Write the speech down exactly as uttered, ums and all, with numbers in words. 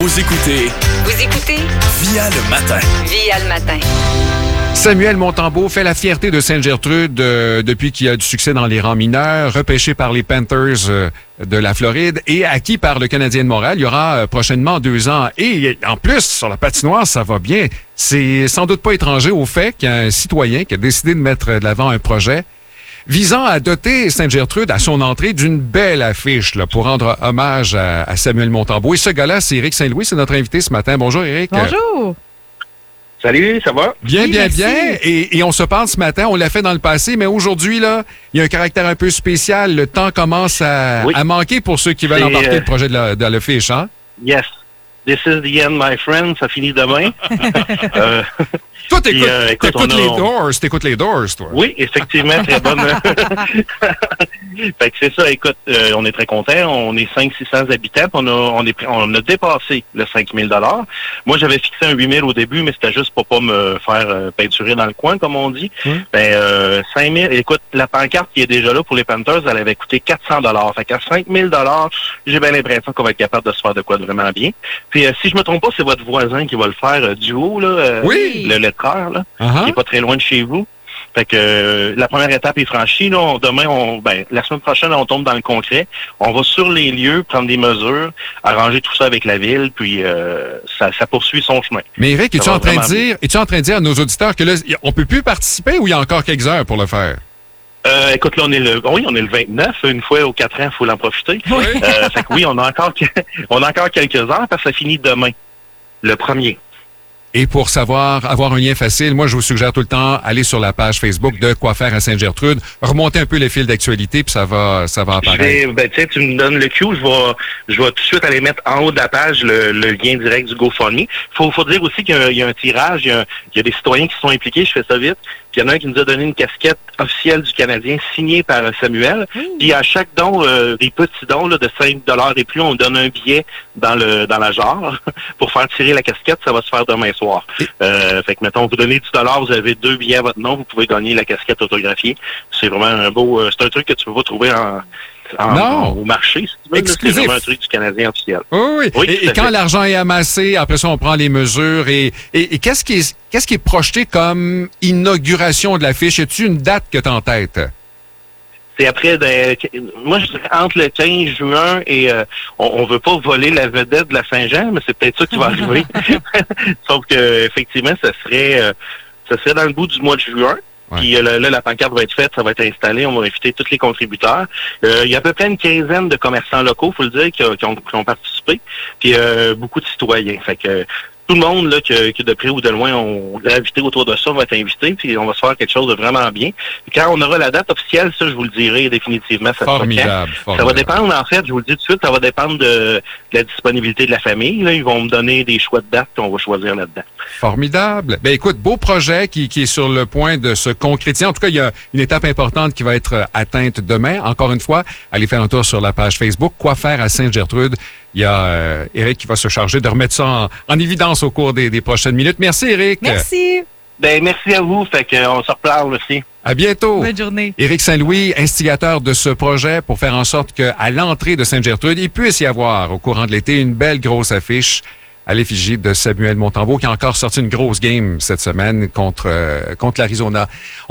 Vous écoutez Vous écoutez Via le matin. Via le matin. Samuel Montembeault fait la fierté de Sainte-Gertrude euh, depuis qu'il a du succès dans les rangs mineurs, repêché par les Panthers euh, de la Floride et acquis par le Canadien de Montréal. Il y aura euh, prochainement deux ans. Et en plus, sur la patinoire, ça va bien. C'est sans doute pas étranger au fait qu'il y a un citoyen qui a décidé de mettre de l'avant un projet visant à doter Sainte-Gertrude à son entrée d'une belle affiche là, pour rendre hommage à, à Samuel Montembeault. Et ce gars-là, c'est Éric Saint-Louis, c'est notre invité ce matin. Bonjour Éric. Bonjour. Salut, ça va? Bien, Oui, bien, merci. bien. Et, et on se parle ce matin, on l'a fait dans le passé, mais aujourd'hui, là, il y a un caractère un peu spécial. Le temps commence à, Oui. à manquer pour ceux qui veulent C'est, embarquer euh, le projet de la, de l'affiche, hein? Yes. This is the end, my friend. Ça finit demain. euh, Toi, t'écoutes, Puis, euh, écoute, t'écoutes on a- les Doors, t'écoutes les Doors, toi. oui, effectivement, très bonne. Fait que c'est ça, écoute, euh, on est très contents. On est cinq cents six cents habitants. puis On a, on, est, on a dépassé le cinq mille dollars. Moi, j'avais fixé un huit mille au début, mais c'était juste pour pas me faire euh, peinturer dans le coin, comme on dit. Hum. Ben, euh, cinq mille, écoute, la pancarte qui est déjà là pour les Panthers, elle avait coûté quatre cents dollars. Fait qu'à cinq mille dollars, j'ai bien l'impression qu'on va être capable de se faire de quoi de vraiment bien. Puis, euh, si je me trompe pas, c'est votre voisin qui va le faire euh, du haut, là. euh, Oui. Le lettreur, là. Uh-huh. Qui est pas très loin de chez vous. Fait que euh, la première étape est franchie. Là, On- demain, on, ben, la semaine prochaine, on tombe dans le concret. On va sur les lieux, prendre des mesures, arranger tout ça avec la ville, puis euh, ça, ça poursuit son chemin. Mais Éric, es-tu Ça va en train de vraiment dire, es-tu en train de dire à nos auditeurs que là, y- on peut plus participer ou il y a encore quelques heures pour le faire? Euh, écoute, là, on est le, oui, on est le vingt-neuf. Une fois aux quatre ans, il faut l'en profiter. Oui. Euh, fait que oui, on a encore, que- on a encore quelques heures parce que ça finit demain, le premier. Et pour savoir, avoir un lien facile, moi, je vous suggère tout le temps, aller sur la page Facebook de Quoi faire à Sainte-Gertrude, remonter un peu les fils d'actualité, puis ça va, ça va Je apparaître. vais, ben, tu sais, tu me donnes le cue, je vais, je vais tout de suite aller mettre en haut de la page le, le lien direct du GoFundMe. Faut, faut dire aussi qu'il y a, un- il y a un tirage, il y a, un- il y a des citoyens qui sont impliqués, je fais ça vite. Puis il y en a un qui nous a donné une casquette officielle du Canadien signée par euh, Samuel. Puis à chaque don, euh, des petits dons là, de cinq dollars et plus, on donne un billet dans le dans la jarre pour faire tirer la casquette. Ça va se faire demain soir. Euh, fait que mettons, vous donnez dix dollars, vous avez deux billets à votre nom, vous pouvez gagner la casquette autographiée. C'est vraiment un beau... euh, c'est un truc que tu peux pas trouver en, en- Non. en- au marché, si tu veux. là. C'est Exclusif. vraiment un truc du Canadien officiel. Oui, oui. Oui, et tout et à quand fait. l'argent est amassé, après ça, on prend les mesures. Et, et, et qu'est-ce qui est, qu'est-ce qui est projeté comme inauguration de l'affiche? Y a-tu une date que t'as en tête? C'est après, de, moi, je dirais entre le quinze juin et euh, on, on veut pas voler la vedette de la Saint-Jean, mais c'est peut-être ça qui va arriver. Sauf que effectivement, ça serait, euh, ça serait dans le bout du mois de juin. Ouais. Puis euh, là, là, la pancarte va être faite, ça va être installé, on va inviter tous les contributeurs. Euh, il y a à peu près une quinzaine de commerçants locaux, faut le dire, qui, ont- qui ont, qui ont participé. Puis euh, beaucoup de citoyens. Fait que tout le monde là, que, que de près ou de loin ont gravité autour de ça va être invité, puis on va se faire quelque chose de vraiment bien. Puis quand on aura la date officielle, ça, je vous le dirai définitivement. Ça sera quand. Formidable. Ça va formidable. dépendre, en fait, je vous le dis tout de suite, ça va dépendre de, de la disponibilité de la famille. Là. Ils vont me donner des choix de date, puis on va choisir là-dedans. Formidable. Ben écoute, beau projet qui, qui est sur le point de se concrétiser. En tout cas, il y a une étape importante qui va être euh, atteinte demain. Encore une fois, allez faire un tour sur la page Facebook. Quoi faire à Sainte-Gertrude? Il y a euh, Éric qui va se charger de remettre ça en, en évidence au cours des, des prochaines minutes. Merci, Éric. Merci. Ben, merci à vous. Fait qu'on se reparle aussi. À bientôt. Bonne journée. Éric Saint-Louis, instigateur de ce projet pour faire en sorte qu'à l'entrée de Sainte-Gertrude, il puisse y avoir, au courant de l'été, une belle grosse affiche à l'effigie de Samuel Montembeault qui a encore sorti une grosse game cette semaine contre, euh, contre l'Arizona.